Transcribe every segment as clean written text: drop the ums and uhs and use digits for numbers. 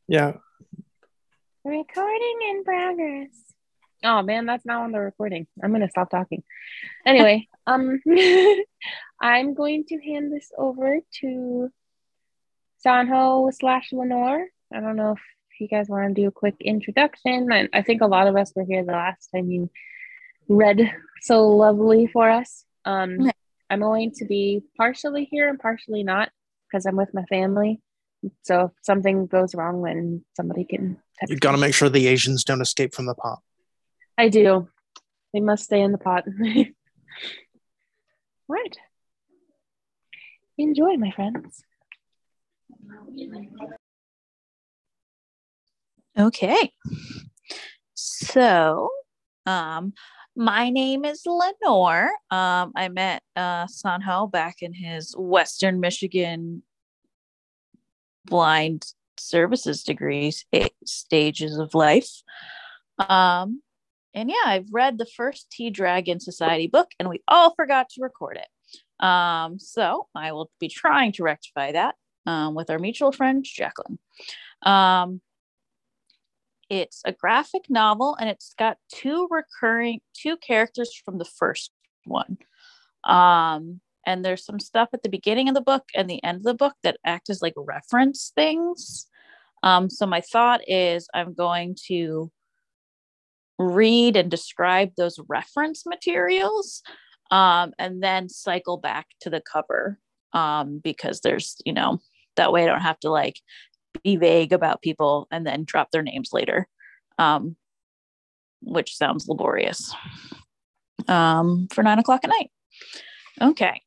Yeah. Recording in progress. Oh man, that's not on the recording. I'm gonna stop talking. Anyway, I'm going to hand this over to Sanho slash Lenore. I don't know if you guys want to do a quick introduction. I think a lot of us were here the last time you read so lovely for us. I'm going to be partially here and partially not because I'm with my family. So if something goes wrong, then somebody can You text got to me. make sure the Asians don't escape from the pot. I do. They must stay in the pot. Right. Enjoy, my friends. Okay. So, um, my name is Lenore. I met Sanho back in his Western Michigan blind services degrees stages of life. And yeah, I've read the first Tea Dragon Society book, and we all forgot to record it. So I will be trying to rectify that with our mutual friend Jacqueline. It's a graphic novel, and it's got two characters from the first one. And there's some stuff at the beginning of the book and the end of the book that act as like reference things. So my thought is I'm going to read and describe those reference materials, and then cycle back to the cover, because there's, that way I don't have to like be vague about people and then drop their names later, which sounds laborious for 9 o'clock at night. Okay.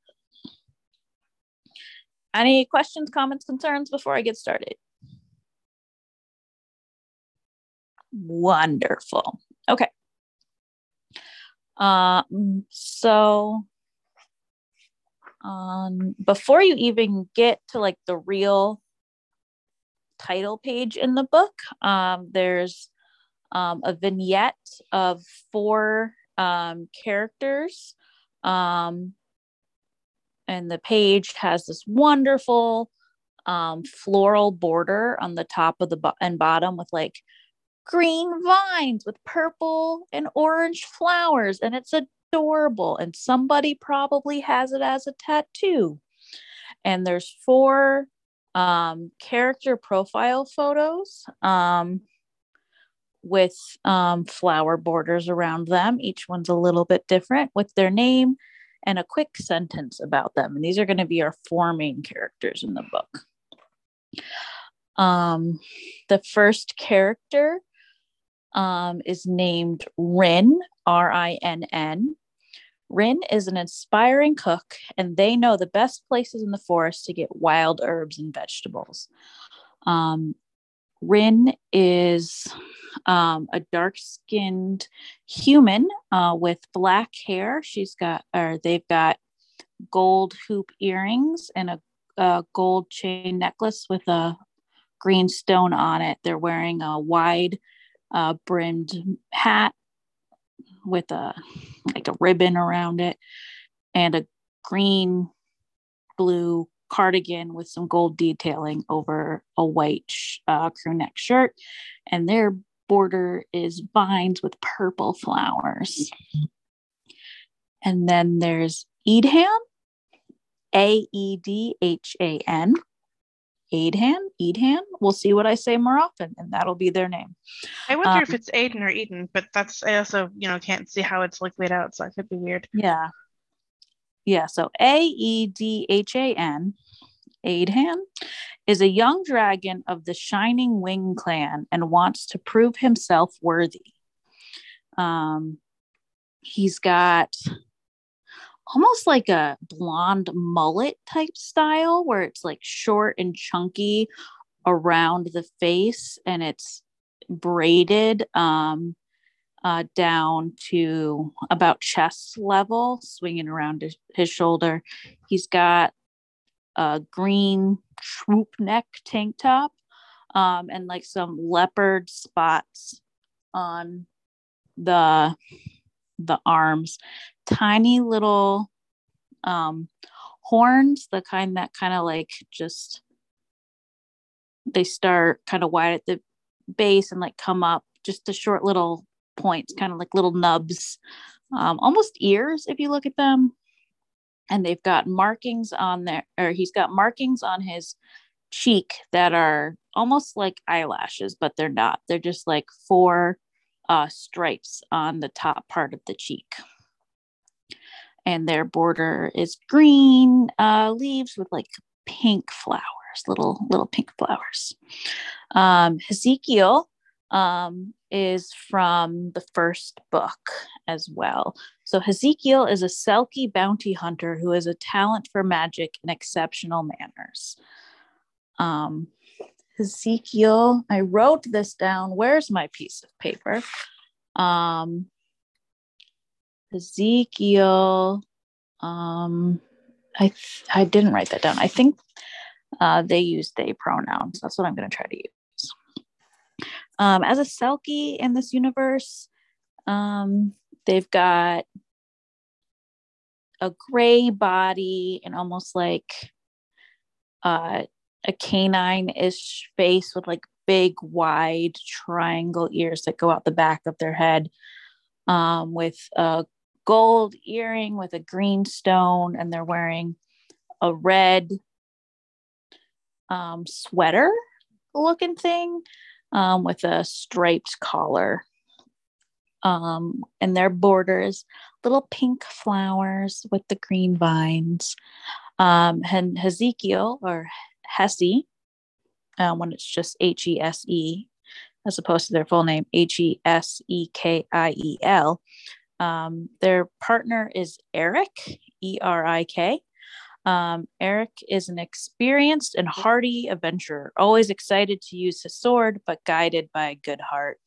Any questions, comments, concerns before I get started? Wonderful. Okay. So before you even get to like the real title page in the book, there's a vignette of 4 characters, and the page has this wonderful floral border on the top of the and bottom with like green vines with purple and orange flowers, and it's adorable, and somebody probably has it as a tattoo. And there's 4 character profile photos with flower borders around them. Each one's a little bit different with their name and a quick sentence about them. And these are going to be our 4 main characters in the book. The first character is named Rin, Rinn. Rin is an inspiring cook, and they know the best places in the forest to get wild herbs and vegetables. Rin is a dark-skinned human with black hair. They've got gold hoop earrings and a gold chain necklace with a green stone on it. They're wearing a wide brimmed hat with a ribbon around it, and a green blue cardigan with some gold detailing over a white crew neck shirt, and their border is vines with purple flowers. And then there's Edhan, Aedhan. Edhan. We'll see what I say more often, and that'll be their name. I wonder if it's Aiden or Eden, but I also, can't see how it's like laid out, so it could be weird. Yeah. So Aedhan, Aedhan, is a young dragon of the Shining Wing clan and wants to prove himself worthy. He's got almost like a blonde mullet type style where it's like short and chunky around the face, and it's braided down to about chest level, swinging around his shoulder. He's got a green swoop neck tank top, and like some leopard spots on the arms. Tiny little horns, the kind that kind of like just they start kind of wide at the base and like come up just to short little points, kind of like little nubs, almost ears if you look at them. And they've got markings on there, or he's got markings on his cheek that are almost like eyelashes, but they're not. They're just like 4 stripes on the top part of the cheek. And their border is green leaves with like pink flowers, little pink flowers. Ezekiel is from the first book as well. So Ezekiel is a Selkie bounty hunter who has a talent for magic and exceptional manners. Ezekiel, I wrote this down. Where's my piece of paper? Ezekiel, I didn't write that down. I think they use they pronouns. That's what I'm going to try to use. As a Selkie in this universe, they've got a gray body and almost like a canine-ish face with like big, wide triangle ears that go out the back of their head, with a gold earring with a green stone, and they're wearing a red sweater looking thing with a striped collar. And their borders, little pink flowers with the green vines. And Ezekiel, or Hesse, when it's just Hese, as opposed to their full name, Hesekiel. Their partner is Eric, Erik. Eric is an experienced and hardy adventurer, always excited to use his sword, but guided by a good heart.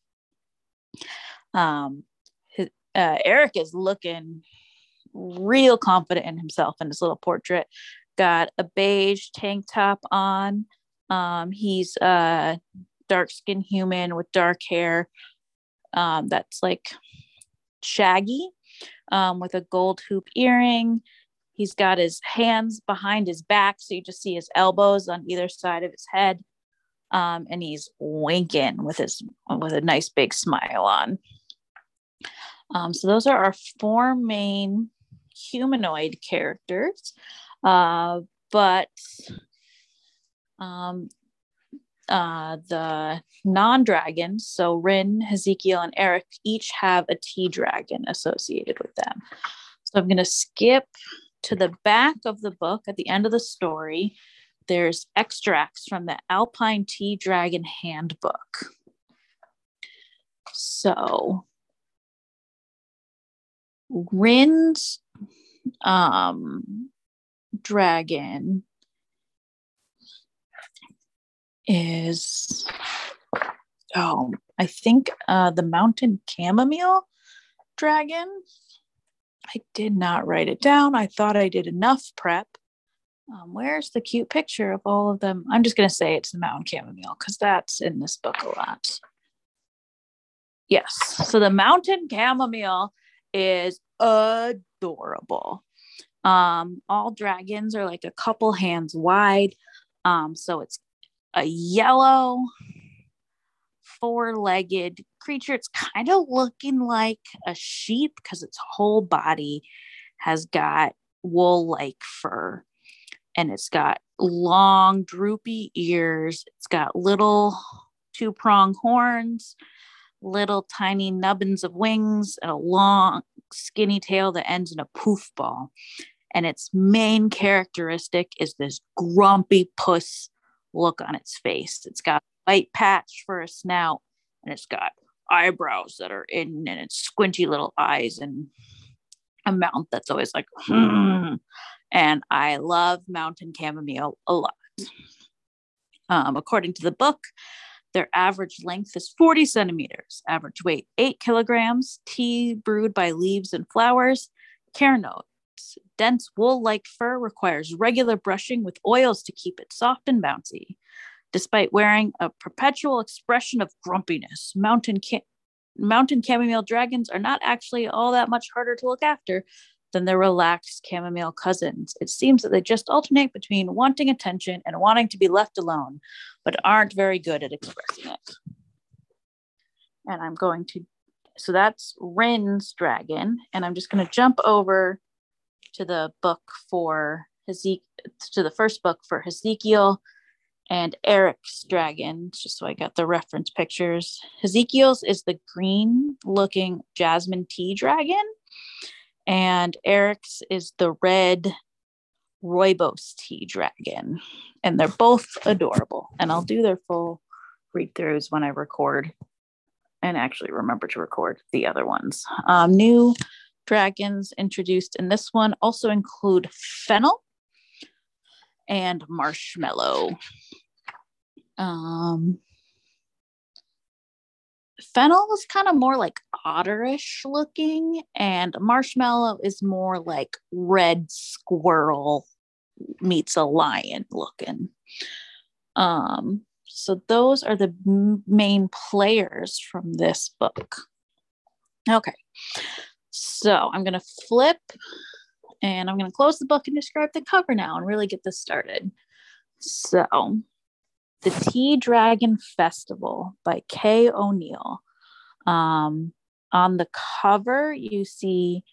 Eric is looking real confident in himself in his little portrait. Got a beige tank top on. He's a dark-skinned human with dark hair that's like shaggy, with a gold hoop earring. He's got his hands behind his back, so you just see his elbows on either side of his head, and he's winking with a nice big smile on. So those are our 4 main humanoid characters, but the non-dragons, so Rin, Ezekiel, and Eric, each have a T-dragon associated with them. So I'm going to skip to the back of the book. At the end of the story, there's extracts from the Alpine T-Dragon Handbook. So Rin's dragon is, I think the mountain chamomile dragon. I did not write it down. I thought I did enough prep. Where's the cute picture of all of them? I'm just going to say it's the mountain chamomile because that's in this book a lot. Yes. So the mountain chamomile is adorable. All dragons are like a couple hands wide. So it's a yellow 4-legged creature. It's kind of looking like a sheep because its whole body has got wool-like fur, and it's got long droopy ears. It's got little 2-prong horns, little tiny nubbins of wings, and a long skinny tail that ends in a poof ball. And its main characteristic is this grumpy puss look on its face. It's got a white patch for a snout, and it's got eyebrows that are in its squinty little eyes, and a mouth that's always like, And I love mountain chamomile a lot. According to the book, their average length is 40 centimeters, average weight 8 kilograms, tea brewed by leaves and flowers. Care notes: dense wool-like fur requires regular brushing with oils to keep it soft and bouncy. Despite wearing a perpetual expression of grumpiness, mountain chamomile dragons are not actually all that much harder to look after than their relaxed chamomile cousins. It seems that they just alternate between wanting attention and wanting to be left alone, but aren't very good at expressing it. And I'm going to, so that's Rin's dragon. And I'm just going to jump over to the book for Hezekiel, to the first book for Hezekiel and Eric's dragon, just so I got the reference pictures. Hezekiel's is the green looking jasmine tea dragon, and Eric's is the red rooibos tea dragon. And they're both adorable. And I'll do their full read throughs when I record and actually remember to record the other ones. New dragons introduced in this one also include Fennel and Marshmallow. Fennel is kind of more like otterish looking, and Marshmallow is more like red squirrel meets a lion looking. So those are the main players from this book. Okay, so I'm going to flip and I'm going to close the book and describe the cover now and really get this started. So, The Tea Dragon Festival by Kay O'Neill. On the cover, you see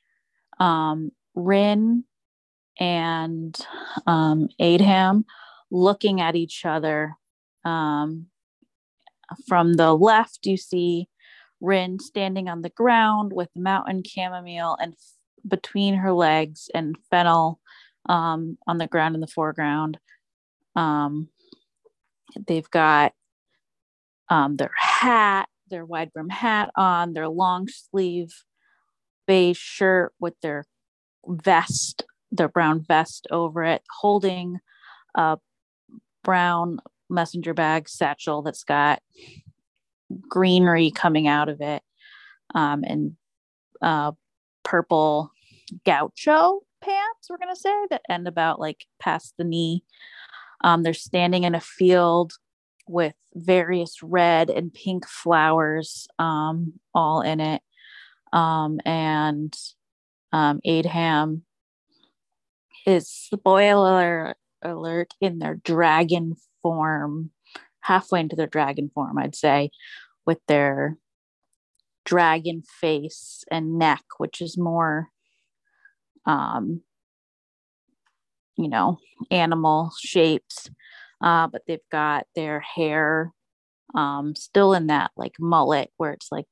Rin and Adham looking at each other. From the left, you see Rin standing on the ground with mountain chamomile and between her legs, and Fennel on the ground in the foreground. They've got their hat, their wide brim hat on, their long sleeve beige shirt with their vest, their brown vest over it, holding a brown messenger bag satchel that's got greenery coming out of it, and purple gaucho pants, we're going to say, that end about like past the knee. They're standing in a field with various red and pink flowers all in it. And Adham is, spoiler alert, in their dragon form, halfway into their dragon form, I'd say, with their dragon face and neck, which is more animal shaped, but they've got their hair still in that like mullet where it's like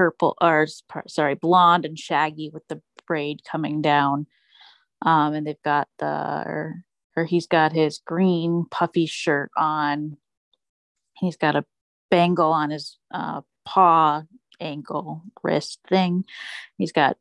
blonde and shaggy with the braid coming down, and they've got he's got his green puffy shirt on. He's got a bangle on his paw, ankle, wrist thing. He's got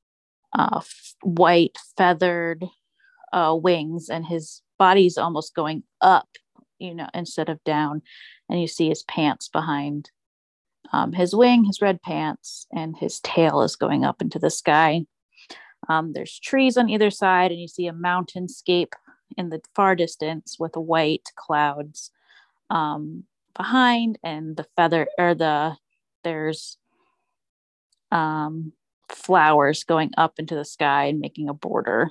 white feathered wings, and his body's almost going up, instead of down. And you see his pants behind his wing, his red pants, and his tail is going up into the sky. There's trees on either side, and you see a mountainscape in the far distance with white clouds behind, and there's flowers going up into the sky and making a border.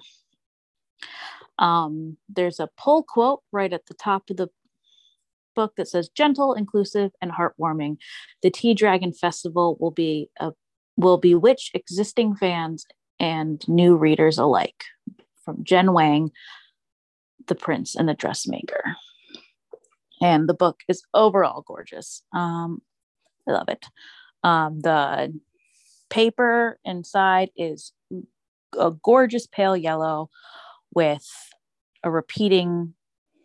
There's a pull quote right at the top of the book that says, "Gentle, inclusive, and heartwarming. The Tea Dragon Festival will bewitch existing fans and new readers alike." From Jen Wang, The Prince and the Dressmaker. And the book is overall gorgeous. I love it. The paper inside is a gorgeous pale yellow with a repeating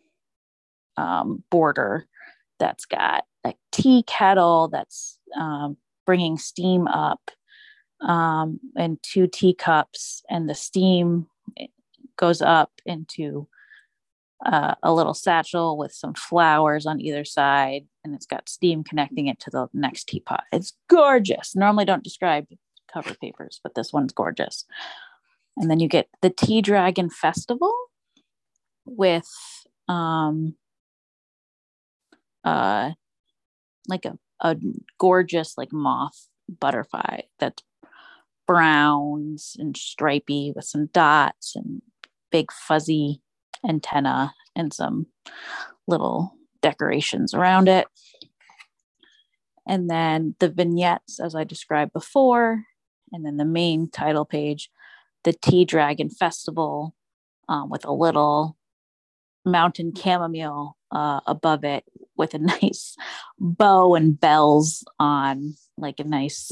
border that's got a tea kettle that's bringing steam up, and 2 teacups, and the steam goes up into a little satchel with some flowers on either side, and it's got steam connecting it to the next teapot. It's gorgeous. Normally don't describe cover papers, but this one's gorgeous. And then you get the Tea Dragon Festival with like a gorgeous like moth butterfly that's browns and stripy with some dots and big fuzzy antenna and some little decorations around it. And then the vignettes, as I described before, and then the main title page, the Tea Dragon Festival, with a little mountain chamomile above it with a nice bow and bells on, like a nice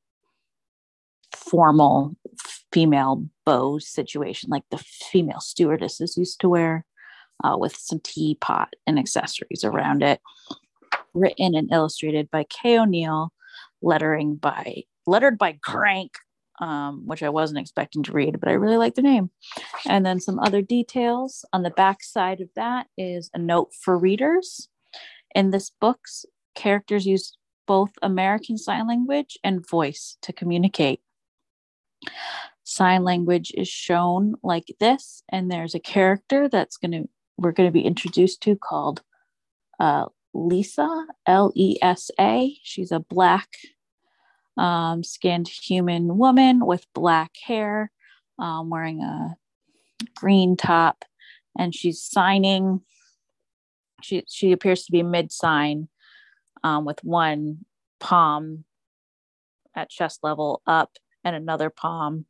formal female bow situation, like the female stewardesses used to wear, with some teapot and accessories around it. Written and illustrated by Kay O'Neill, lettered by Crank, which I wasn't expecting to read, but I really like the name. And then some other details. On the back side of that is a note for readers. In this book, characters use both American Sign Language and voice to communicate. Sign language is shown like this, and there's a character we're going to be introduced to called Lisa, Lesa. She's a black skinned human woman with black hair, wearing a green top, and she's signing. She appears to be mid-sign, with one palm at chest level up and another palm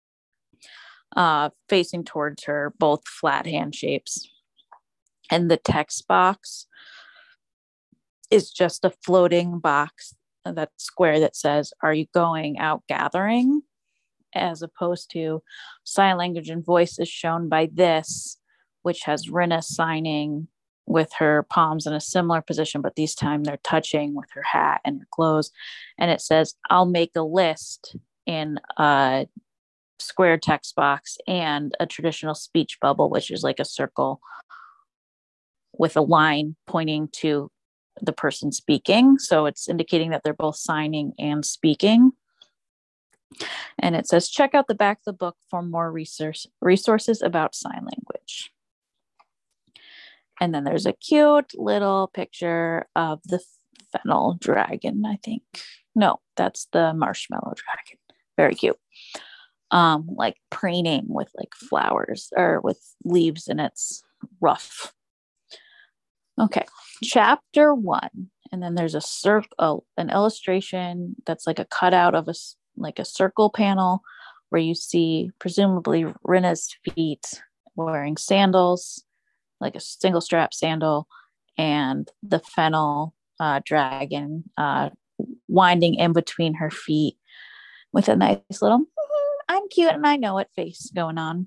facing towards her, both flat hand shapes. And the text box is just a floating box, that square that says, "Are you going out gathering?" As opposed to sign language and voice is shown by this, which has Rinna signing with her palms in a similar position, but this time they're touching with her hat and her clothes. And it says, "I'll make a list," in a square text box and a traditional speech bubble, which is like a circle with a line pointing to the person speaking. So it's indicating that they're both signing and speaking. And it says, "Check out the back of the book for more resources about sign language." And then there's a cute little picture of the fennel dragon, I think. No, that's the marshmallow dragon. Very cute. Like preening with like flowers or with leaves in its ruff. Okay, chapter 1. And then there's an illustration that's like a cutout of a circle panel where you see presumably Rinna's feet wearing sandals, like a single strap sandal, and the fennel dragon winding in between her feet with a nice little "I'm cute and I know it" face going on.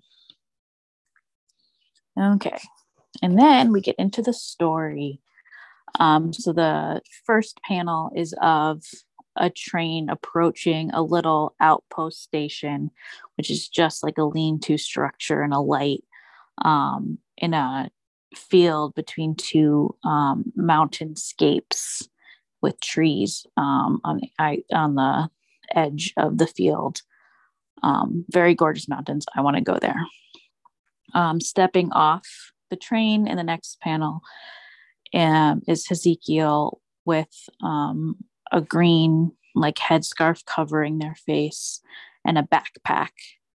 Okay. And then we get into the story. So the first panel is of a train approaching a little outpost station, which is just like a lean-to structure and a light, in a field between two mountainscapes with trees on the edge of the field. Very gorgeous mountains. I want to go there. Stepping off the train in the next panel is Ezekiel with a green like headscarf covering their face and a backpack.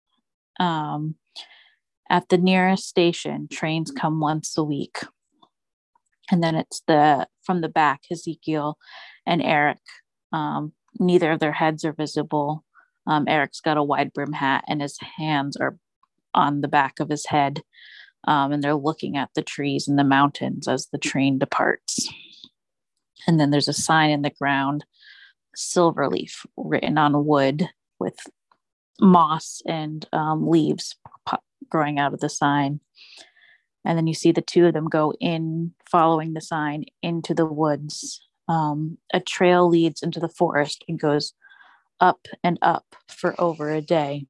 At the nearest station, trains come once a week. And then it's from the back, Ezekiel and Eric. Neither of their heads are visible. Eric's got a wide brim hat and his hands are on the back of his head. And they're looking at the trees and the mountains as the train departs. And then there's a sign in the ground, Silverleaf, written on wood with moss and leaves growing out of the sign. And then you see the two of them go in, following the sign, into the woods. A trail leads into the forest and goes up and up for over a day.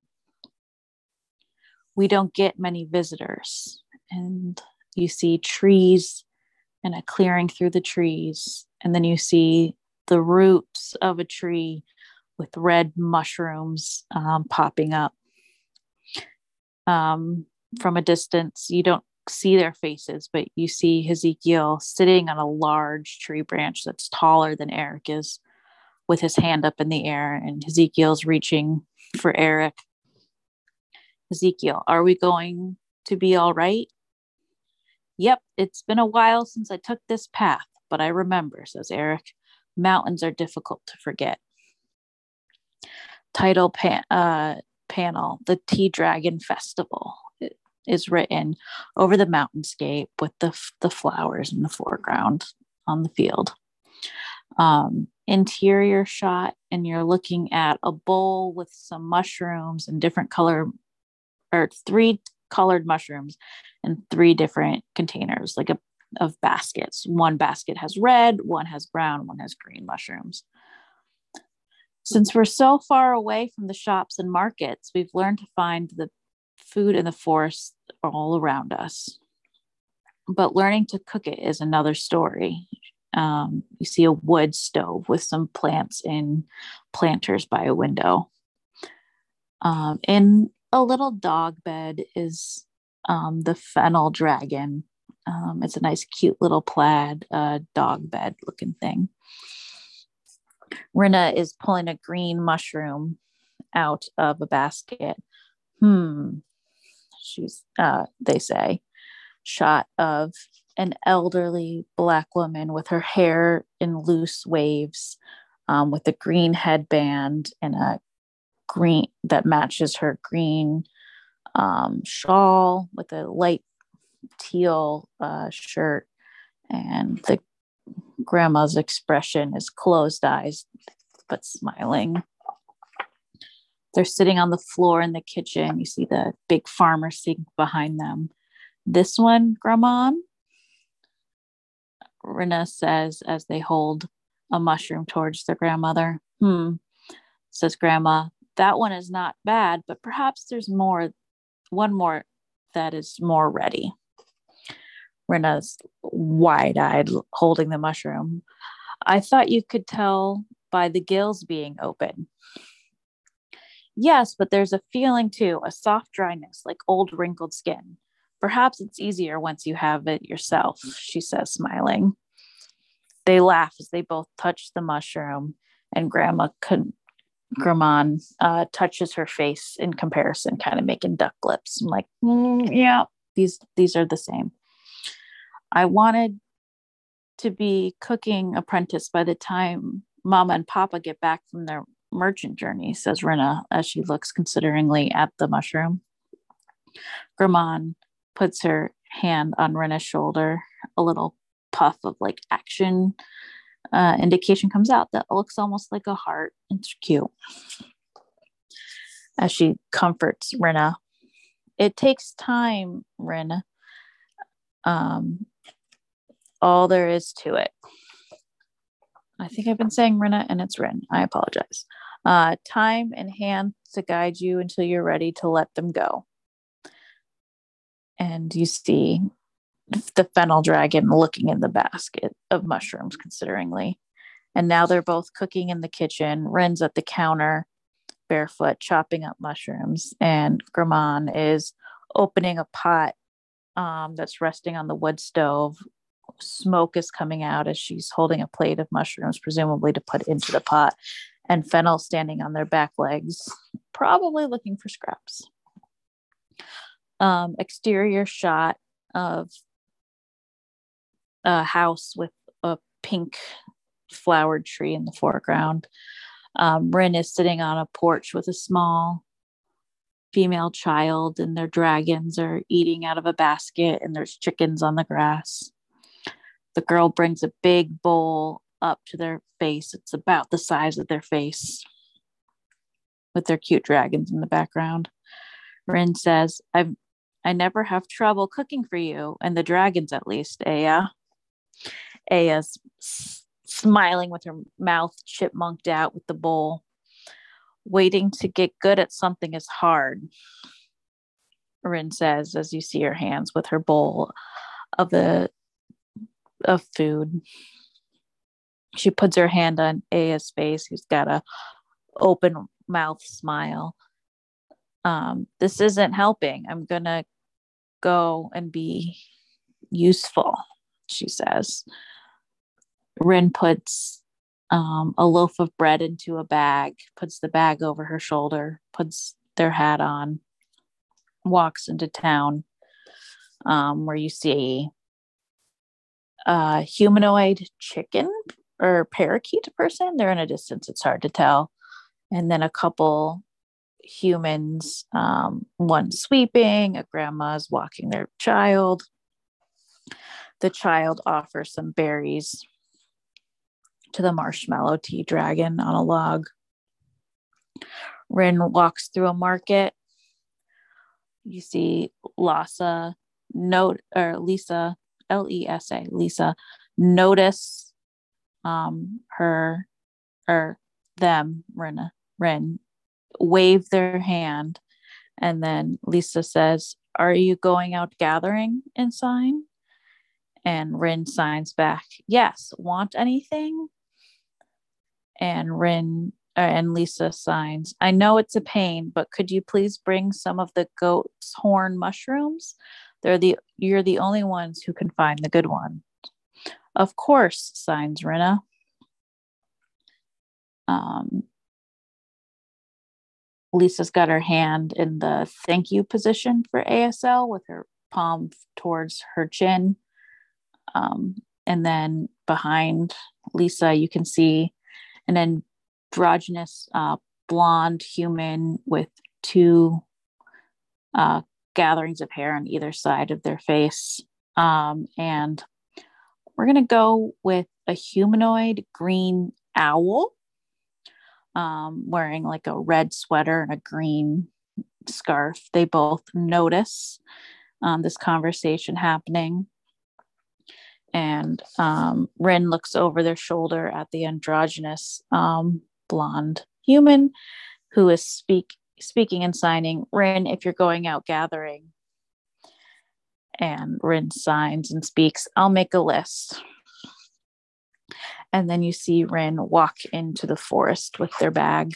We don't get many visitors. And you see trees and a clearing through the trees. And then you see the roots of a tree with red mushrooms popping up. From a distance, you don't see their faces, but you see Ezekiel sitting on a large tree branch that's taller than Eric is, with his hand up in the air, and Ezekiel's reaching for Eric. Ezekiel, are we going to be all right? Yep, it's been a while since I took this path, but I remember, says Eric. Mountains are difficult to forget. Title panel, the Tea Dragon Festival, is written over the mountainscape with the flowers in the foreground on the field. Interior shot, and you're looking at a bowl with some mushrooms and different color, or 3 colored mushrooms in 3 different containers, like of baskets. One basket has red, one has brown, one has green mushrooms. Since we're so far away from the shops and markets, we've learned to find the food in the forest all around us. But learning to cook it is another story. You see a wood stove with some plants in planters by a window. In a little dog bed is the fennel dragon. It's a nice, cute little plaid dog bed looking thing. Rinna is pulling a green mushroom out of a basket. She's, they say, shot of an elderly Black woman with her hair in loose waves, with a green headband and a green that matches her green shawl with a light teal shirt, and the grandma's expression is closed eyes but smiling. They're sitting on the floor in the kitchen. You see the big farmer sink behind them. This one, Grandma? Rinna says as they hold a mushroom towards their grandmother. Says Grandma, that one is not bad, but perhaps there's one more that is more ready. Rinna's wide-eyed, holding the mushroom. I thought you could tell by the gills being open. Yes, but there's a feeling too, a soft dryness, like old wrinkled skin. Perhaps it's easier once you have it yourself, she says, smiling. They laugh as they both touch the mushroom, and Grandma touches her face in comparison, kind of making duck lips. I'm like, yeah, these are the same. I wanted to be cooking apprentice by the time Mama and Papa get back from their merchant journey, says Rinna as she looks consideringly at the mushroom. Grandma puts her hand on Rinna's shoulder. A little puff of like action indication comes out that looks almost like a heart. It's cute. As she comforts Rinna. It takes time, Rinna. All there is to it. I think I've been saying Rinna and it's Rin. I apologize. Time and hands to guide you until you're ready to let them go. And you see the fennel dragon looking in the basket of mushrooms consideringly. And now they're both cooking in the kitchen. Rin's at the counter, barefoot, chopping up mushrooms. And Grandma is opening a pot that's resting on the wood stove. Smoke is coming out as she's holding a plate of mushrooms, presumably to put into the pot, and Fennel standing on their back legs, probably looking for scraps. Exterior shot of a house with a pink flowered tree in the foreground. Rin is sitting on a porch with a small female child, and their dragons are eating out of a basket, and there's chickens on the grass. The girl brings a big bowl up to their face. It's about the size of their face, with their cute dragons in the background. Rin says, I never have trouble cooking for you, and the dragons at least, Aya. Aya's smiling with her mouth chipmunked out with the bowl. Waiting to get good at something is hard, Rin says, as you see her hands with her bowl of food. She puts her hand on Aya's face, who's got a open mouth smile. This isn't helping. I'm gonna go and be useful, she says. Rin puts a loaf of bread into a bag, puts the bag over her shoulder, puts their hat on, walks into town, where you see a humanoid chicken or parakeet person. They're in a distance, it's hard to tell. And then a couple humans, one sweeping, a grandma's walking their child. The child offers some berries to the marshmallow tea dragon on a log. Rin walks through a market. You see Lisa, Lisa, Lesa, Lisa, notice her or them, Rin, wave their hand, and then Lisa says, "Are you going out gathering?" and sign. And Rin signs back, "Yes, want anything?" And Lisa signs, "I know it's a pain, but could you please bring some of the goat's horn mushrooms? You're the only ones who can find the good one." "Of course," signs Rinna. Lisa's got her hand in the thank you position for ASL with her palm towards her chin. And then behind Lisa, you can see an androgynous blonde human with two gatherings of hair on either side of their face. And we're going to go with a humanoid green owl, wearing like a red sweater and a green scarf. They both notice this conversation happening. And Rin looks over their shoulder at the androgynous blonde human who is speaking and signing, "Rin, if you're going out gathering." And Rin signs and speaks, "I'll make a list." And then you see Rin walk into the forest with their bag.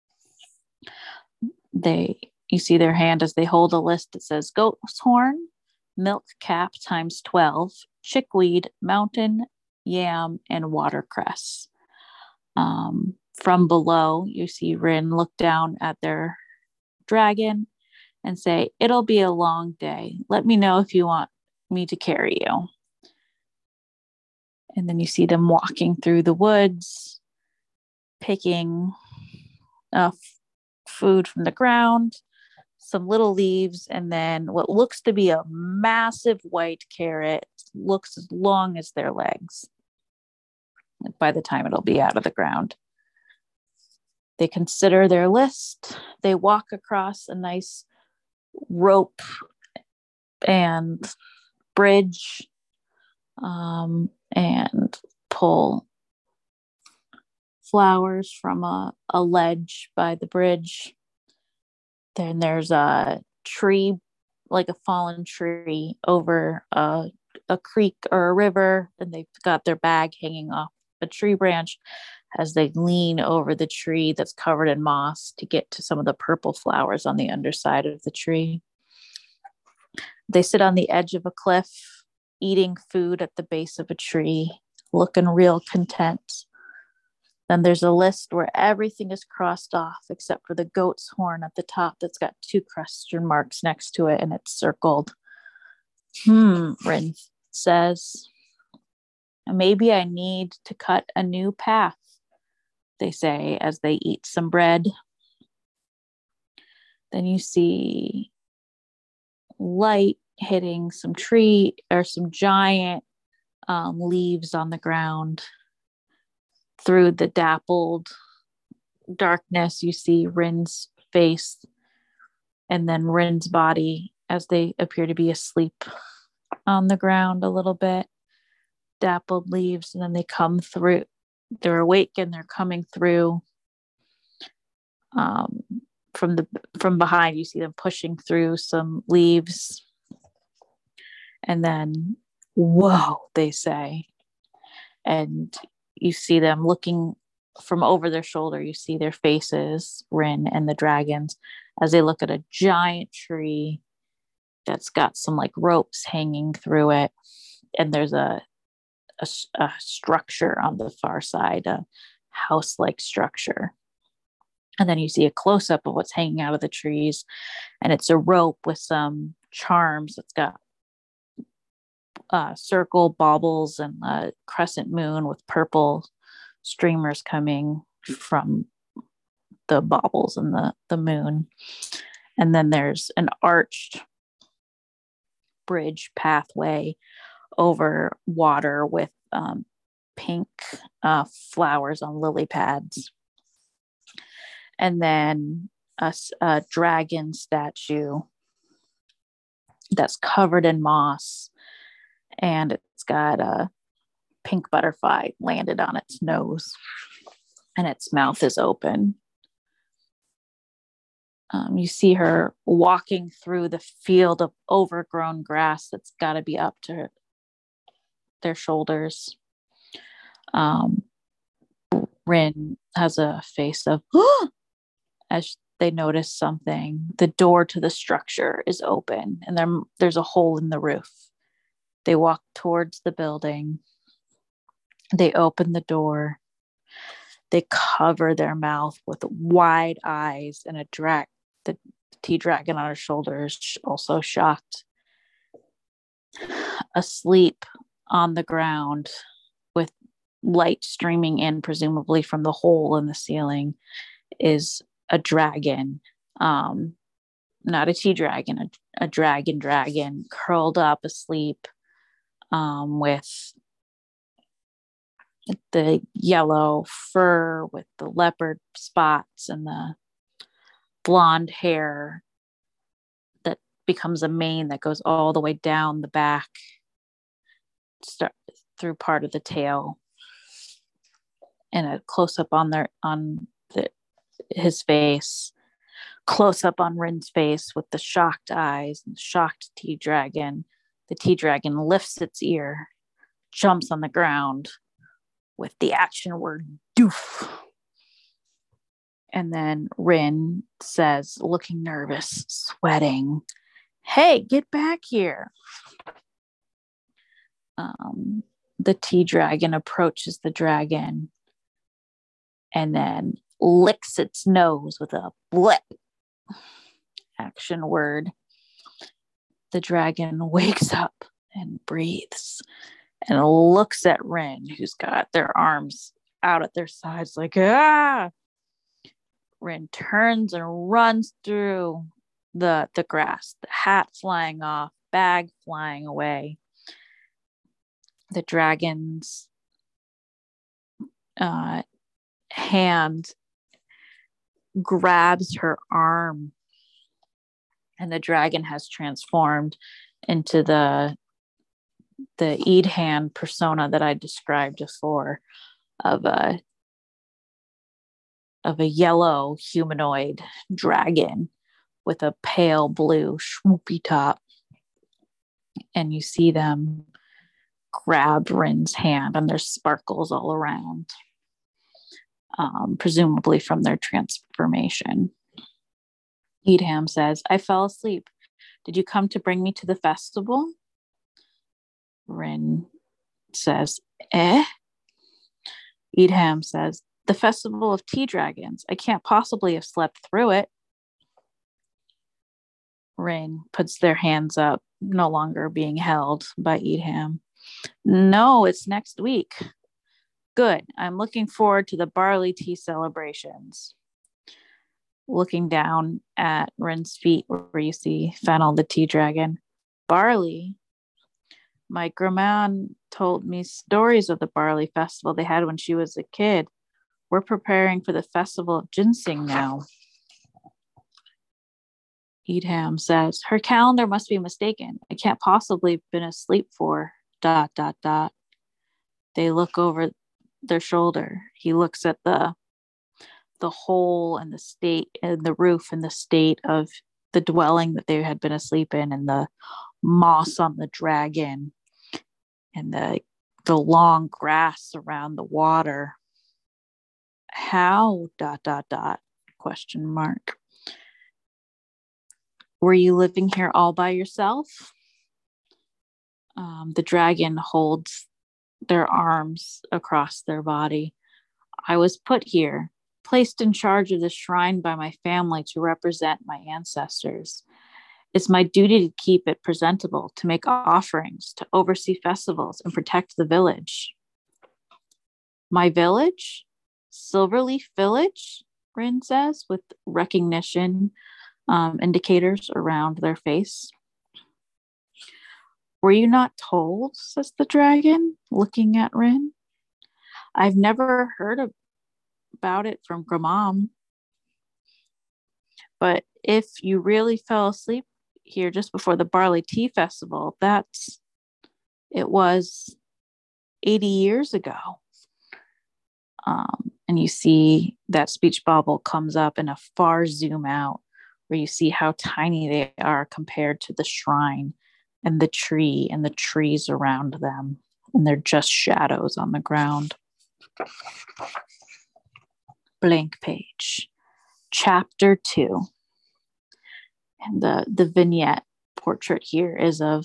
You see their hand as they hold a list that says goat's horn, milk cap times 12, chickweed, mountain yam, and watercress. From below, you see Rin look down at their dragon and say, "It'll be a long day. Let me know if you want me to carry you." And then you see them walking through the woods, picking food from the ground, some little leaves, and then what looks to be a massive white carrot, looks as long as their legs by the time it'll be out of the ground. They consider their list. They walk across a nice rope and bridge, and pull flowers from a ledge by the bridge. Then there's a tree, like a fallen tree, over a creek or a river, and they've got their bag hanging off a tree branch as they lean over the tree that's covered in moss to get to some of the purple flowers on the underside of the tree. They sit on the edge of a cliff, eating food at the base of a tree, looking real content. Then there's a list where everything is crossed off except for the goat's horn at the top that's got 2 question marks next to it, and it's circled. Rin says, "Maybe I need to cut a new path," they say as they eat some bread. Then you see light hitting some tree or some giant leaves on the ground. Through the dappled darkness, you see Rin's face and then Rin's body as they appear to be asleep on the ground a little bit. Dappled leaves, and then they come through. They're awake and they're coming through. From behind, you see them pushing through some leaves. And then, "Whoa," they say. And you see them looking from over their shoulder. You see their faces, Rin and the dragons, as they look at a giant tree that's got some like ropes hanging through it. And there's a structure on the far side, a house-like structure. And then you see a close-up of what's hanging out of the trees, and it's a rope with some charms. It's got circle baubles and a crescent moon with purple streamers coming from the baubles and the moon. And then there's an arched bridge pathway over water with pink flowers on lily pads. And then a dragon statue that's covered in moss, and it's got a pink butterfly landed on its nose, and its mouth is open. You see her walking through the field of overgrown grass that's got to be up to their shoulders. Rin has a face of as they notice something. The door to the structure is open, and there's a hole in the roof. They walk towards the building. They open the door. They cover their mouth with wide eyes, and the tea dragon on her shoulders, also shocked. Asleep on the ground with light streaming in, presumably from the hole in the ceiling, is a dragon. Not a tea dragon, a dragon curled up asleep, with the yellow fur with the leopard spots and the blonde hair that becomes a mane that goes all the way down the back, through part of the tail, and a close up on his face, close up on Rin's face with the shocked eyes and shocked tea dragon. The tea dragon lifts its ear, jumps on the ground with the action word doof. And then Rin says, looking nervous, sweating, "Hey, get back here." The tea dragon approaches the dragon and then licks its nose with a blip action word. The dragon wakes up and breathes and looks at Rin, who's got their arms out at their sides like, ah. Rin turns and runs through the grass, the hat flying off, bag flying away. The dragon's hand grabs her arm, and the dragon has transformed into the Edhan persona that I described before, of a yellow humanoid dragon with a pale blue swoopy top. And you see them grab Rin's hand, and there's sparkles all around, presumably from their transformation. Edham says, "I fell asleep. Did you come to bring me to the festival?" Rin says, "Eh?" Edham says, "The festival of tea dragons. I can't possibly have slept through it." Rin puts their hands up, no longer being held by Edham. "No, it's next week." "Good. I'm looking forward to the barley tea celebrations." Looking down at Rin's feet, where you see Fennel the tea dragon. "Barley? My grandma told me stories of the barley festival they had when she was a kid. We're preparing for the festival of ginseng now." Edham says, "Her calendar must be mistaken. I can't possibly have been asleep for ... They look over their shoulder. He looks at the hole and the state and the roof and the state of the dwelling that they had been asleep in, and the moss on the dragon and the long grass around the water. "How ... question mark. Were you living here all by yourself?" The dragon holds their arms across their body. I was put here, placed in charge of the shrine by my family to represent my ancestors. It's my duty to keep it presentable, to make offerings, to oversee festivals, and protect the village. My village? Silverleaf Village, Rin says, with recognition indicators around their face. Were you not told, says the dragon, looking at Rin. I've never heard about it from Gramam. But if you really fell asleep here just before the Barley Tea Festival, it was 80 years ago. And you see that speech bubble comes up in a far zoom out where you see how tiny they are compared to the shrine and the tree and the trees around them. And they're just shadows on the ground. Blank page. Chapter 2. And the vignette portrait here is of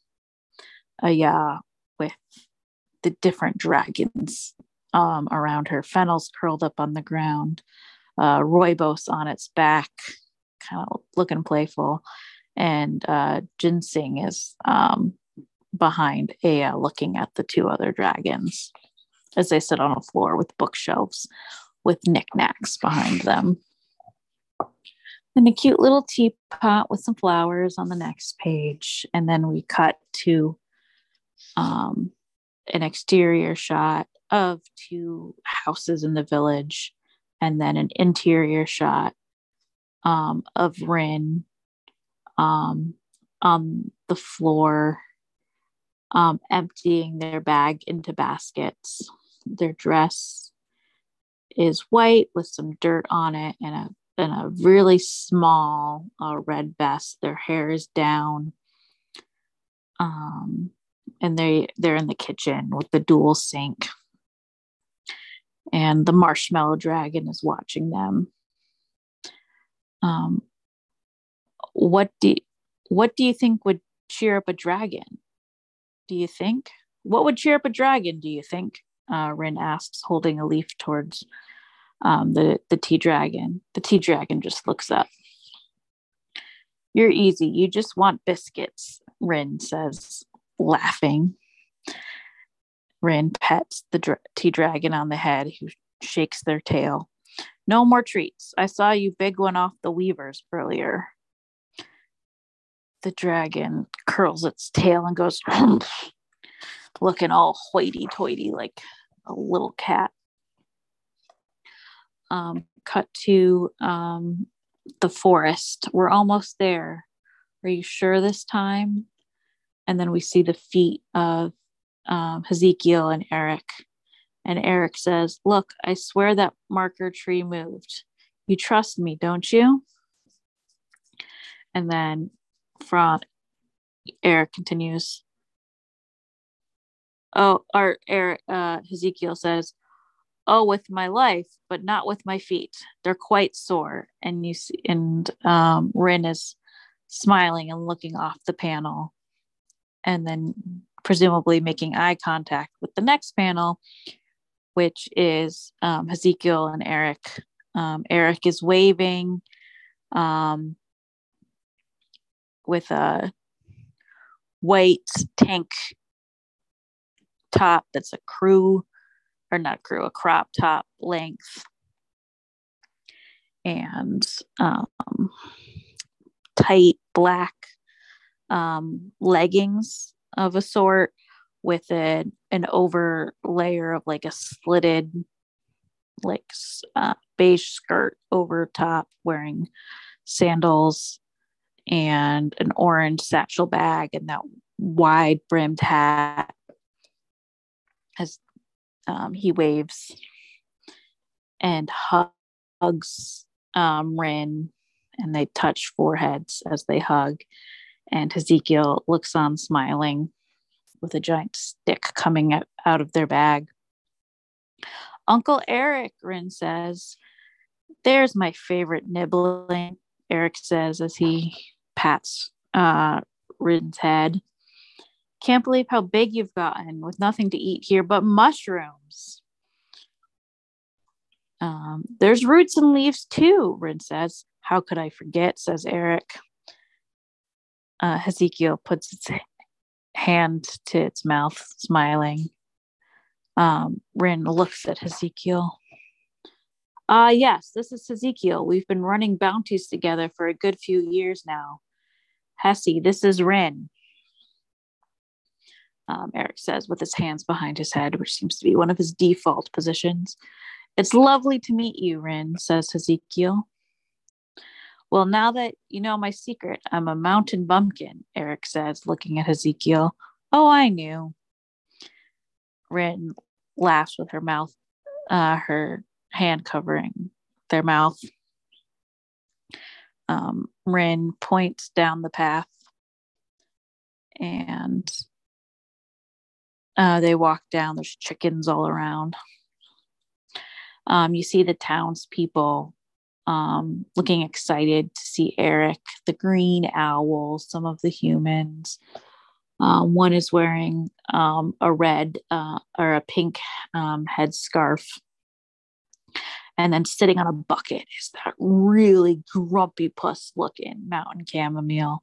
Aya with the different dragons around her. Fennel's curled up on the ground. Rooibos on its back, kind of looking playful. And Ginseng is behind Aya, looking at the two other dragons as they sit on a floor with bookshelves with knickknacks behind them. And a cute little teapot with some flowers on the next page. And then we cut to an exterior shot of two houses in the village, and then an interior shot of Rin on the floor, emptying their bag into baskets. Their dress is white with some dirt on it and a really small red vest. Their hair is down. And they're in the kitchen with the dual sink. And the marshmallow dragon is watching them. What do you think would cheer up a dragon? Do you think? What would cheer up a dragon, do you think? Rin asks, holding a leaf towards the tea dragon. The tea dragon just looks up. You're easy. You just want biscuits, Rin says, laughing. Rin pets the tea dragon on the head, who shakes their tail. No more treats. I saw you big one off the weavers earlier. The dragon curls its tail and goes, looking all hoity-toity like a little cat. Cut to the forest. We're almost there. Are you sure this time? And then we see the feet of Ezekiel and Eric. And Eric says, look, I swear that marker tree moved. You trust me, don't you? And then Eric continues. Ezekiel says, oh, with my life, but not with my feet. They're quite sore. And Rin is smiling and looking off the panel. And then presumably making eye contact with the next panel, which is Ezekiel and Eric. Eric is waving with a white tank top that's a crop top length, and tight black leggings of a sort with an over layer of like a slitted beige skirt over top, wearing sandals and an orange satchel bag and that wide brimmed hat as he waves and hugs Rin, and they touch foreheads as they hug. And Ezekiel looks on smiling with a giant stick coming out of their bag. Uncle Eric, Rin says. There's my favorite nibbling, Eric says as he pats Rin's head. Can't believe how big you've gotten with nothing to eat here but mushrooms. There's roots and leaves too, Rin says. How could I forget, says Eric. Ezekiel puts its hand to its mouth, smiling. Rin looks at Ezekiel. Yes, this is Ezekiel. We've been running bounties together for a good few years now. Hessie, this is Rin. Eric says with his hands behind his head, which seems to be one of his default positions. It's lovely to meet you, Rin, says Ezekiel. Well, now that you know my secret, I'm a mountain bumpkin, Eric says, looking at Ezekiel. Oh, I knew. Rin laughs with her mouth, her hand covering their mouth. Rin points down the path and they walk down. There's chickens all around. You see the townspeople looking excited to see Eric, the green owl, some of the humans. One is wearing a red or a pink headscarf. And then sitting on a bucket is that really grumpy puss looking mountain chamomile.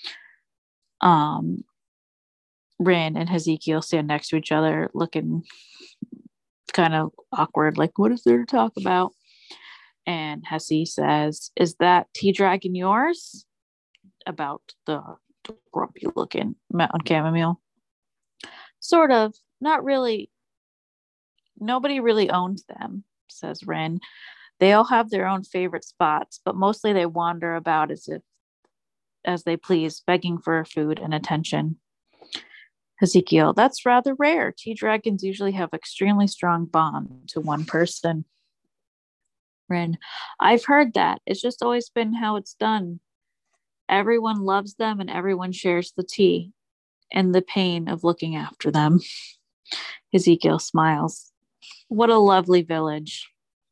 Rin and Ezekiel stand next to each other looking kind of awkward, like, what is there to talk about? And Hessie says, is that tea dragon yours? About the grumpy looking mountain chamomile. Sort of, not really. Nobody really owns them, says Rin. They all have their own favorite spots, but mostly they wander about as they please, begging for food and attention. Ezekiel, that's rather rare. Tea dragons usually have extremely strong bond to one person. Rin, I've heard that. It's just always been how it's done. Everyone loves them and everyone shares the tea and the pain of looking after them. Ezekiel smiles. What a lovely village.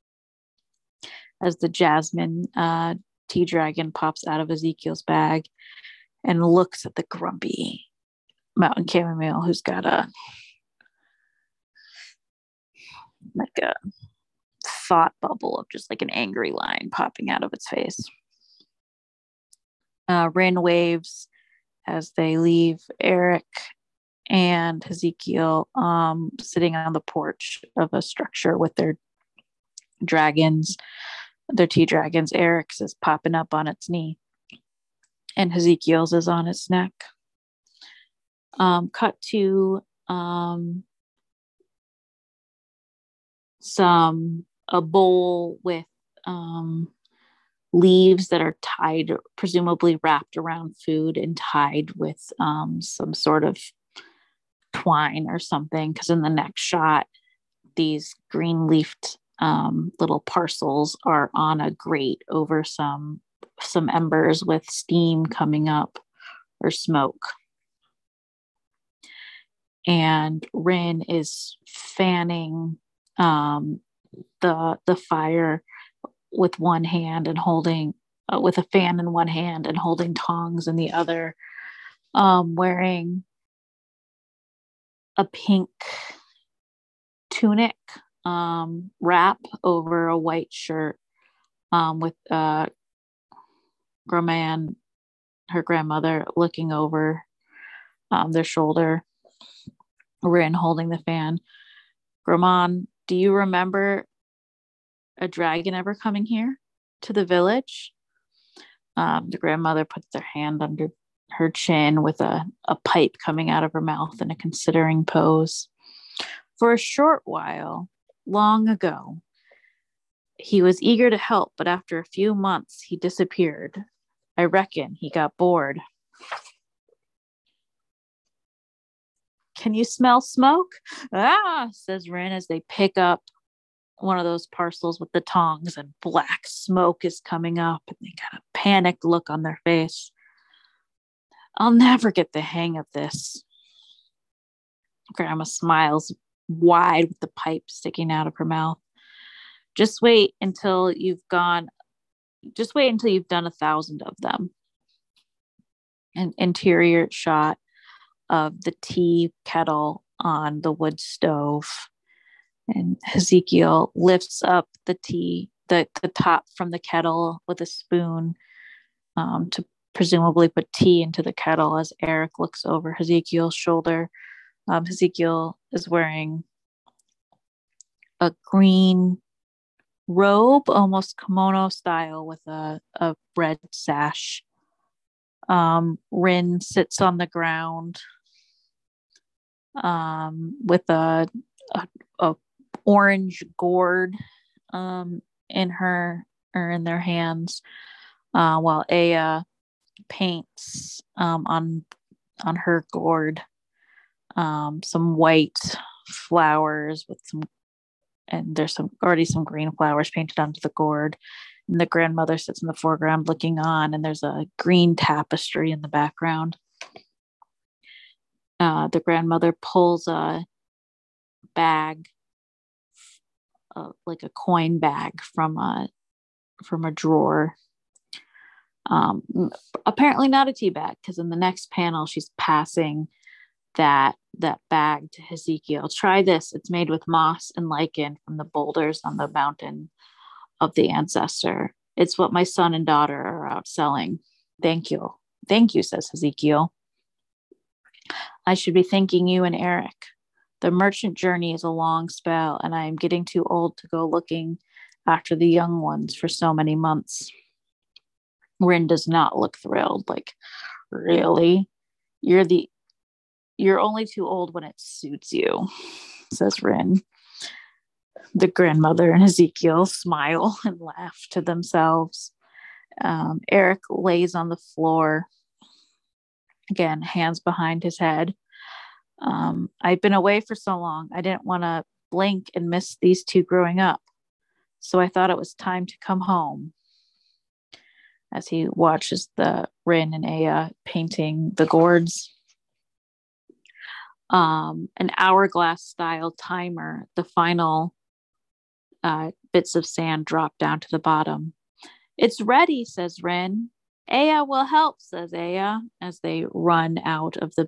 As the jasmine tea dragon pops out of Ezekiel's bag and looks at the grumpy mountain chamomile who's got a thought bubble of just like an angry line popping out of its face. Rin waves as they leave Eric and Ezekiel sitting on the porch of a structure with their dragons, their tea dragons. Eric's is popping up on its knee and Ezekiel's is on its neck. Cut to a bowl with leaves that are tied, presumably wrapped around food and tied with some sort of twine or something, because in the next shot these green leafed little parcels are on a grate over some embers with steam coming up or smoke. And Rin is fanning the fire with one hand and holding with a fan in one hand and holding tongs in the other, wearing a pink tunic wrap over a white shirt, with Graman, her grandmother, looking over their shoulder. Rin holding the fan. Graman, do you remember a dragon ever coming here to the village? The grandmother puts their hand under her chin with a pipe coming out of her mouth in a considering pose. For a short while, long ago, he was eager to help, but after a few months, he disappeared. I reckon he got bored. Can you smell smoke? Ah, says Rin as they pick up one of those parcels with the tongs, and black smoke is coming up and they got a panicked look on their face. I'll never get the hang of this. Grandma smiles wide with the pipe sticking out of her mouth. Just wait until you've done 1,000 of them. An interior shot of the tea kettle on the wood stove. And Ezekiel lifts up the tea, the top from the kettle with a spoon, to presumably put tea into the kettle as Eric looks over Ezekiel's shoulder. Ezekiel is wearing a green robe, almost kimono style, with a red sash. Rin sits on the ground with a orange gourd in their hands, while Aya paints on her gourd some white flowers and there's already some green flowers painted onto the gourd. And the grandmother sits in the foreground looking on, and there's a green tapestry in the background. The grandmother pulls a bag, like a coin bag, from a drawer. Apparently not a tea bag, because in the next panel she's passing that bag to Ezekiel. Try this. It's made with moss and lichen from the boulders on the mountain of the ancestor. It's what my son and daughter are out selling. Thank you, says Ezekiel. I should be thanking you and Eric. The merchant journey is a long spell, and I am getting too old to go looking after the young ones for so many months. Rin does not look thrilled. Like, really? You're only too old when it suits you, says Rin. The grandmother and Ezekiel smile and laugh to themselves. Eric lays on the floor, again, hands behind his head. I've been away for so long, I didn't want to blink and miss these two growing up. So I thought it was time to come home. As he watches the Rin and Aya painting the gourds. An hourglass style timer, the final bits of sand drop down to the bottom. It's ready, says Rin. Aya will help, says Aya, as they run out of the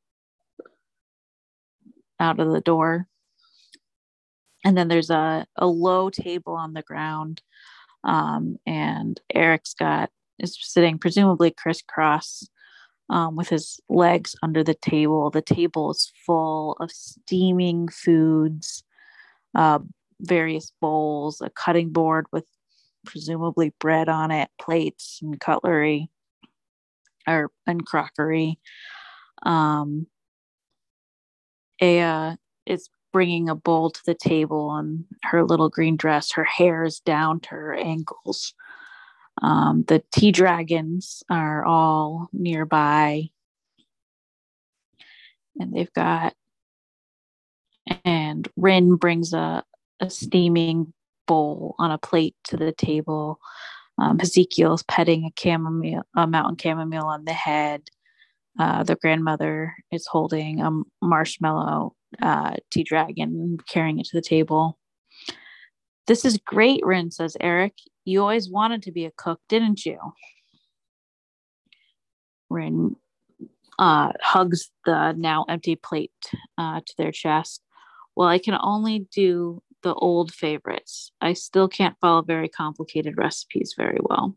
door. And then there's a low table on the ground, and Eric is sitting presumably crisscross, with his legs under the table. The table is full of steaming foods, various bowls, a cutting board with presumably bread on it, plates and cutlery and crockery. Aya is bringing a bowl to the table in her little green dress. Her hair is down to her ankles. The tea dragons are all nearby, and Rin brings a steaming bowl on a plate to the table. Ezekiel's petting a mountain chamomile on the head. The grandmother is holding a marshmallow tea dragon, carrying it to the table. This is great, Rin, says Eric. You always wanted to be a cook, didn't you? Rin hugs the now empty plate to their chest. Well, I can only do the old favorites. I still can't follow very complicated recipes very well.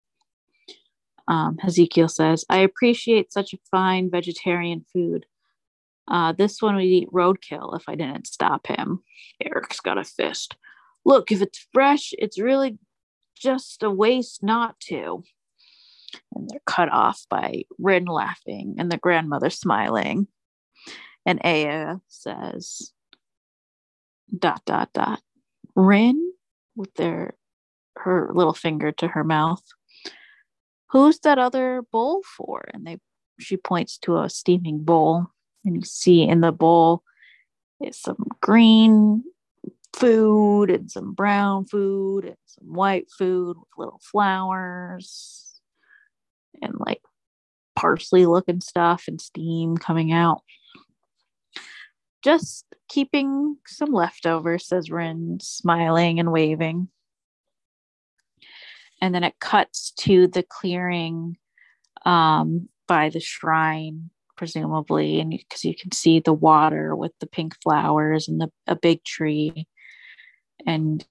Ezekiel says, I appreciate such a fine vegetarian food. This one would eat roadkill if I didn't stop him. Eric's got a fist. Look, if it's fresh, it's really just a waste not to. And they're cut off by Rin laughing and the grandmother smiling. And Aya says, ... Rin, with her little finger to her mouth. Who's that other bowl for? And she points to a steaming bowl. And you see in the bowl is some green food and some brown food and some white food with little flowers and like parsley looking stuff and steam coming out. Just keeping some leftovers, says Rin, smiling and waving. And then it cuts to the clearing by the shrine presumably, and because you can see the water with the pink flowers and a big tree. And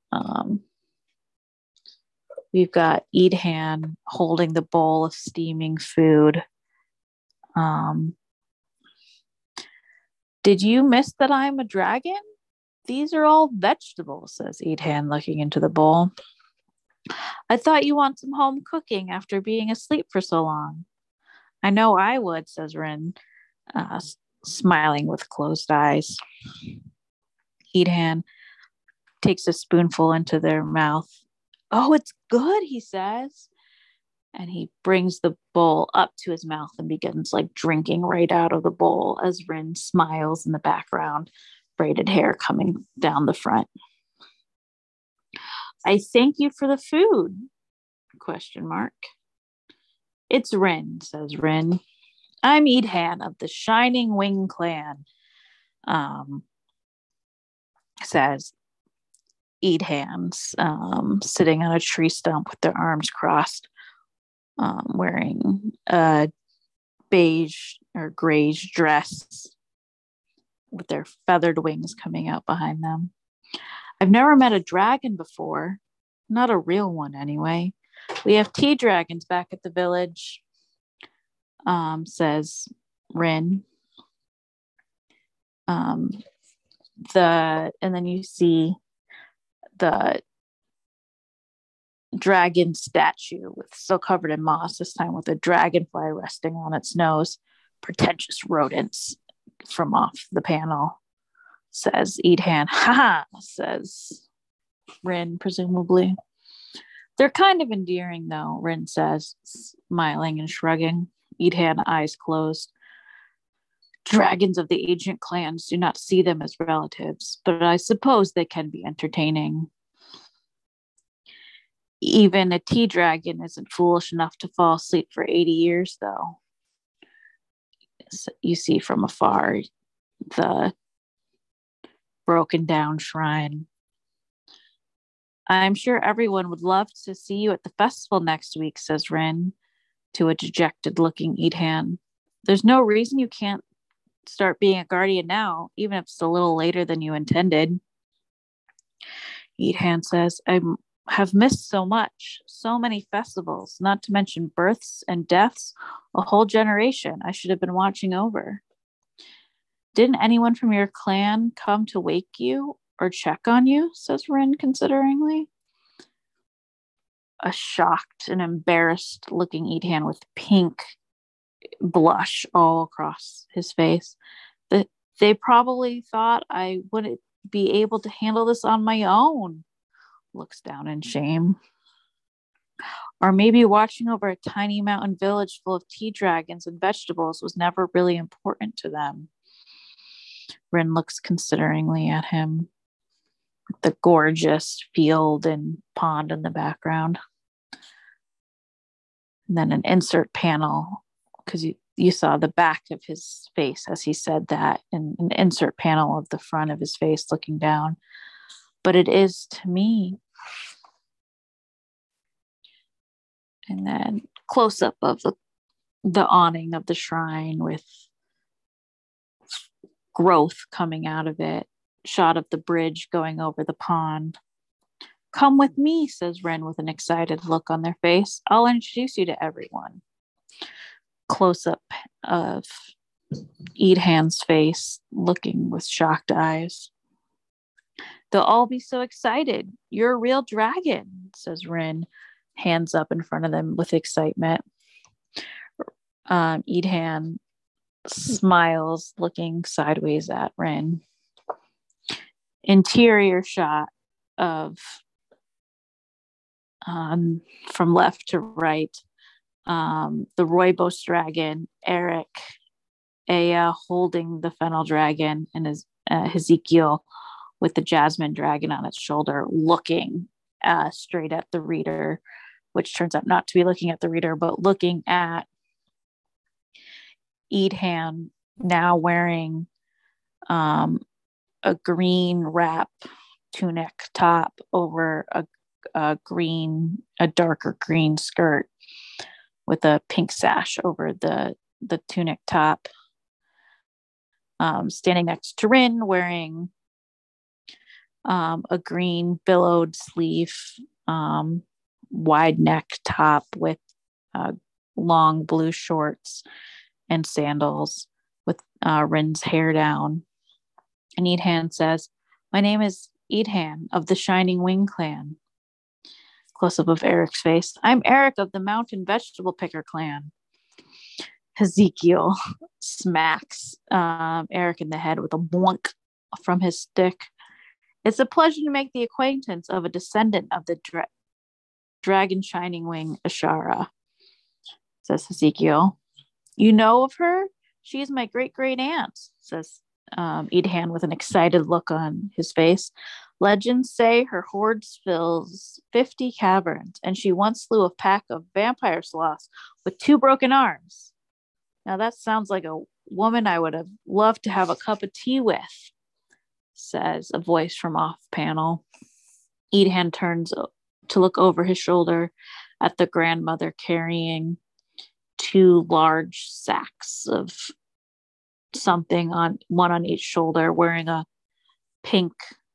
we've got Edhan holding the bowl of steaming food. Did you miss that I'm a dragon? These are all vegetables, says Edhan, looking into the bowl. I thought you want some home cooking after being asleep for so long. I know I would, says Rin, smiling with closed eyes. Edhan takes a spoonful into their mouth. Oh, it's good, he says. And he brings the bowl up to his mouth and begins drinking right out of the bowl as Rin smiles in the background, braided hair coming down the front. I thank you for the food, ? It's Rin, says Rin. I'm Edhan of the Shining Wing Clan, says Edhan, sitting on a tree stump with their arms crossed, wearing a beige or grayish dress with their feathered wings coming out behind them. I've never met a dragon before, not a real one anyway. We have tea dragons back at the village, says Rin. And then you see the dragon statue still covered in moss, this time with a dragonfly resting on its nose. Pretentious rodents from off the panel, says Edhan. Ha, says Rin, presumably. They're kind of endearing, though, Rin says, smiling and shrugging. Edhan, eyes closed. Dragons of the ancient clans do not see them as relatives, but I suppose they can be entertaining. Even a tea dragon isn't foolish enough to fall asleep for 80 years, though. You see from afar the broken down shrine. I'm sure everyone would love to see you at the festival next week, says Rin to a dejected looking Edhan. There's no reason you can't start being a guardian now, even if it's a little later than you intended. Edhan says, I have missed so much, so many festivals, not to mention births and deaths, a whole generation I should have been watching over. Didn't anyone from your clan come to wake you or check on you, says Rin consideringly. A shocked and embarrassed looking Edhan with pink blush all across his face. They probably thought I wouldn't be able to handle this on my own. Looks down in shame. Or maybe watching over a tiny mountain village full of tea dragons and vegetables was never really important to them. Rin looks consideringly at him. The gorgeous field and pond in the background. And then an insert panel, because you saw the back of his face as he said that, and an insert panel of the front of his face looking down. But it is to me. And then close up of the awning of the shrine with growth coming out of it. Shot of the bridge going over the pond. Come with me, says Rin with an excited look on their face. I'll introduce you to everyone. Close up of Edhan's face, looking with shocked eyes. They'll all be so excited. You're a real dragon, says Rin, hands up in front of them with excitement. Edhan smiles, looking sideways at Rin. Interior shot of from left to right. The Rooibos dragon, Eric, Aya holding the fennel dragon, and Ezekiel with the jasmine dragon on its shoulder, looking straight at the reader, which turns out not to be looking at the reader, but looking at Edhan, now wearing a green wrap tunic top over a darker green skirt with a pink sash over the the tunic top, standing next to Rin, wearing a green billowed sleeve, wide neck top with long blue shorts and sandals, with Rin's hair down. And Edhan says, "My name is Edhan of the Shining Wing clan." Close up of Eric's face. "I'm Eric of the Mountain Vegetable Picker clan." Ezekiel smacks Eric in the head with a boink from his stick. "It's a pleasure to make the acquaintance of a descendant of the Dragon Shining Wing, Ashara," says Ezekiel. "You know of her? She is my great-great aunt," says Edhan with an excited look on his face. "Legends say her hoards fills 50 caverns, and she once slew a pack of vampire sloths with 2 broken arms." Now that sounds like a woman I would have loved to have a cup of tea with, says a voice from off panel. Edhan turns to look over his shoulder at the grandmother carrying 2 large sacks of something, on one on each shoulder, wearing a pink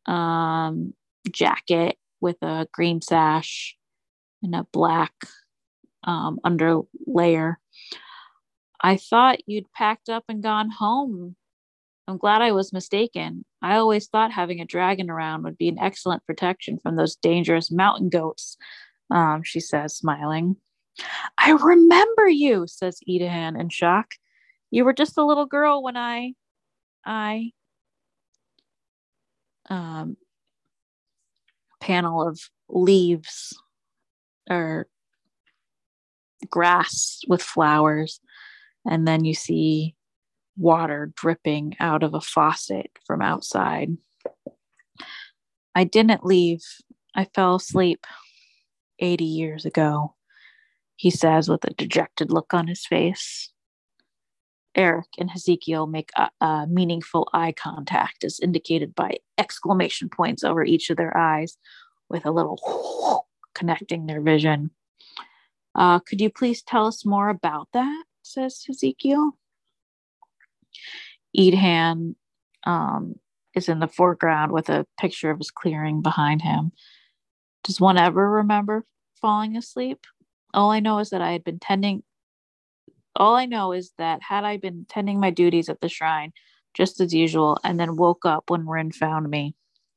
jacket with a green sash and a black underlayer. "I thought you'd packed up and gone home. I'm glad I was mistaken. I always thought having a dragon around would be an excellent protection from those dangerous mountain goats," she says, smiling. "I remember you," says Edhan in shock. "You were just a little girl when I panel of leaves or grass with flowers, and then you see water dripping out of a faucet from outside. "I didn't leave. I fell asleep 80 years ago," he says with a dejected look on his face. Eric and Ezekiel make a meaningful eye contact, as indicated by exclamation points over each of their eyes, with a little connecting their vision. "Could you please tell us more about that?" says Ezekiel. Edhan is in the foreground with a picture of his clearing behind him. "Does one ever remember falling asleep? All I know is that had I been tending my duties at the shrine, just as usual, and then woke up when Rin found me."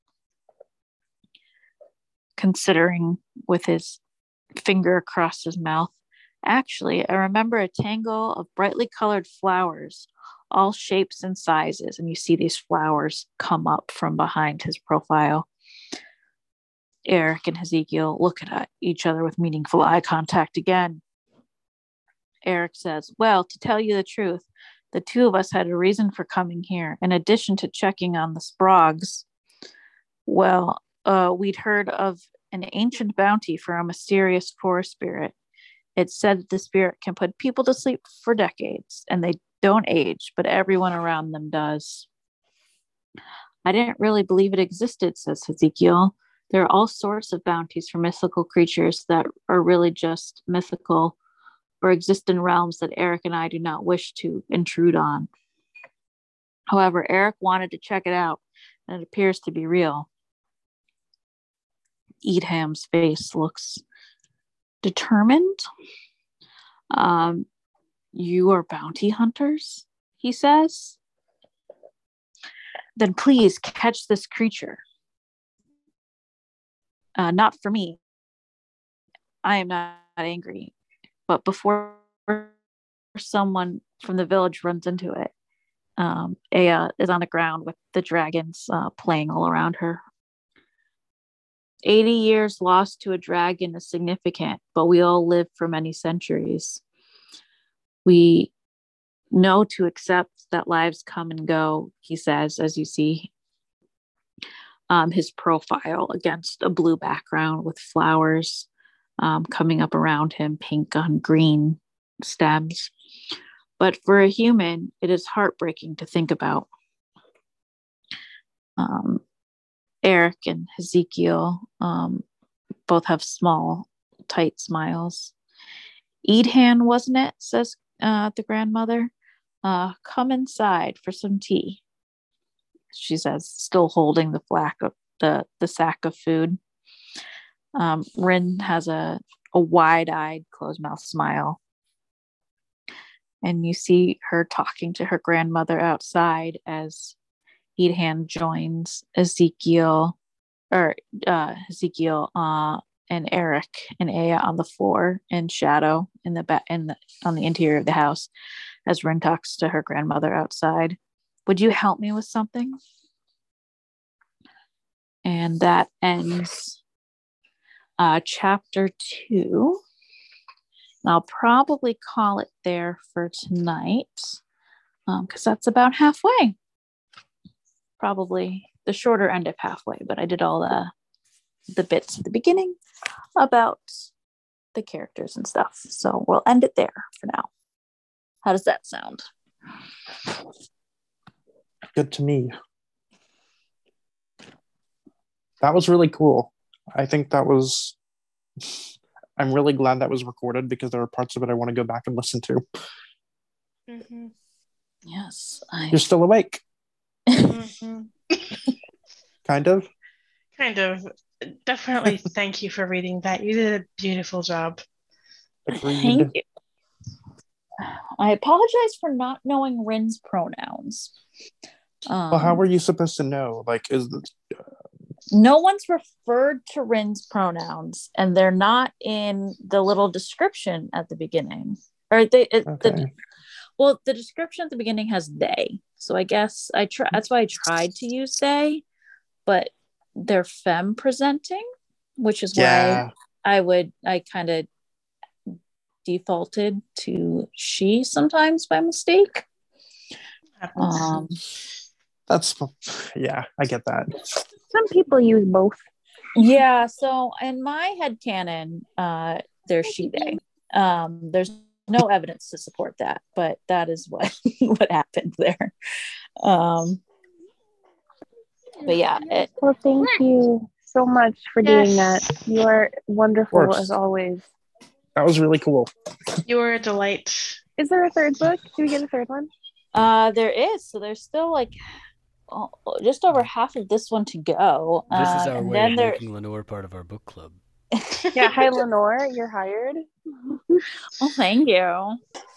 Considering with his finger across his mouth. "Actually, I remember a tangle of brightly colored flowers, all shapes and sizes," and you see these flowers come up from behind his profile. Eric and Ezekiel look at each other with meaningful eye contact again. Eric says, "Well, to tell you the truth, the 2 of us had a reason for coming here. In addition to checking on the Sprogs, we'd heard of an ancient bounty for a mysterious forest spirit. It's said that the spirit can put people to sleep for decades, and they don't age, but everyone around them does." "I didn't really believe it existed," says Ezekiel. "There are all sorts of bounties for mythical creatures that are really just mythical, or exist in realms that Eric and I do not wish to intrude on. However, Eric wanted to check it out, and it appears to be real." Edham's face looks determined. "You are bounty hunters?" he says. "Then please catch this creature. Not for me. I am not angry. But before someone from the village runs into it." Aya is on the ground with the dragons playing all around her. 80 years lost to a dragon is significant, but we all live for many centuries. We know to accept that lives come and go, he says, as you see his profile against a blue background with flowers coming up around him, pink on green stems. But for a human, it is heartbreaking to think about. Eric and Ezekiel both have small, tight smiles. "Edhan, wasn't it?" says the grandmother. Come inside for some tea, she says, still holding the sack of food. Rin has a wide-eyed, closed-mouth smile. And you see her talking to her grandmother outside as Edhan joins Ezekiel and Eric and Aya on the floor in shadow on the interior of the house as Rin talks to her grandmother outside. Would you help me with something? And that ends chapter 2. And I'll probably call it there for tonight because that's about halfway. Probably the shorter end of halfway, but I did all the bits at the beginning about the characters and stuff. So we'll end it there for now. How does that sound? Good to me. That was really cool. I think that was... I'm really glad that was recorded because there are parts of it I want to go back and listen to. Mm-hmm. Yes. You're still awake. Mm-hmm. Kind of. Kind of. Definitely thank you for reading that. You did a beautiful job. Agreed. Thank you. I apologize for not knowing Rin's pronouns. Well, how were you supposed to know? Like, no one's referred to Rin's pronouns, and they're not in the little description at the beginning. Or the description at the beginning has they. So I guess that's why I tried to use they, but they're femme presenting, which is why I kind of defaulted to she sometimes by mistake. That's I get that. Some people use both. Yeah, so in my headcanon, they're she they. There's no evidence to support that, but that is what happened there. But yeah. Well, thank you so much for doing that. You are wonderful as always. That was really cool. You were a delight. Is there a third book? Do we get a third one? There is. So there's still like just over half of this one to go. This is our way of making Lenore part of our book club. Yeah, hi Lenore, you're hired. Well, thank you.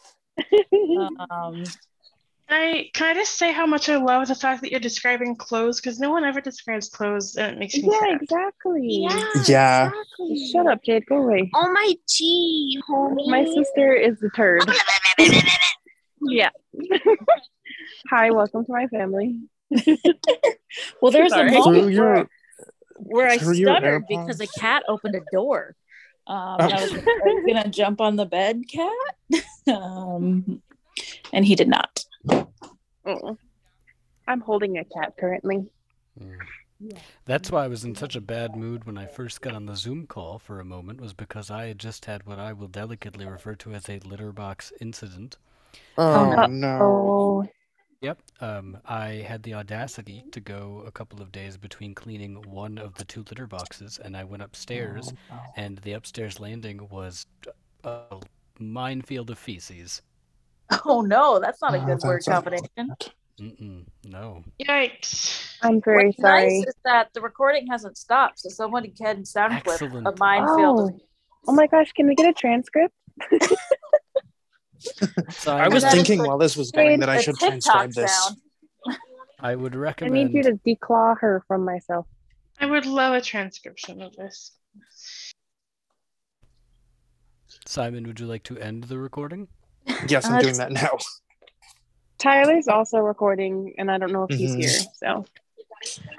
Can I just say how much I love the fact that you're describing clothes, because no one ever describes clothes and it makes me sad. Exactly. Yeah. Exactly. Shut up, Jade. Go away. Oh my gee, homie. My sister is the turd. Yeah. Hi, welcome to my family. Well, there's a moment where I through your stuttered AirPods? because a cat opened a door. And I was like, are you gonna jump on the bed, cat? And he did not. Oh. I'm holding a cat currently. That's why I was in such a bad mood when I first got on the Zoom call for a moment, was because I had just had what I will delicately refer to as a litter box incident. Oh, no. Yep. I had the audacity to go a couple of days between cleaning one of the 2 litter boxes, and I went upstairs, and the upstairs landing was a minefield of feces. Oh no, that's not a good word combination. No. Yikes. I'm very What's sorry. nice is that the recording hasn't stopped, so someone can sound clip Excellent. a minefield. Oh my gosh, can we get a transcript? I was thinking while this was going that I should transcribe this. Sound. I would I recommend. need you to declaw her from myself. I would love a transcription of this. Simon, would you like to end the recording? Yes, I'm doing that now. Tyler's also recording, and I don't know if he's here, so.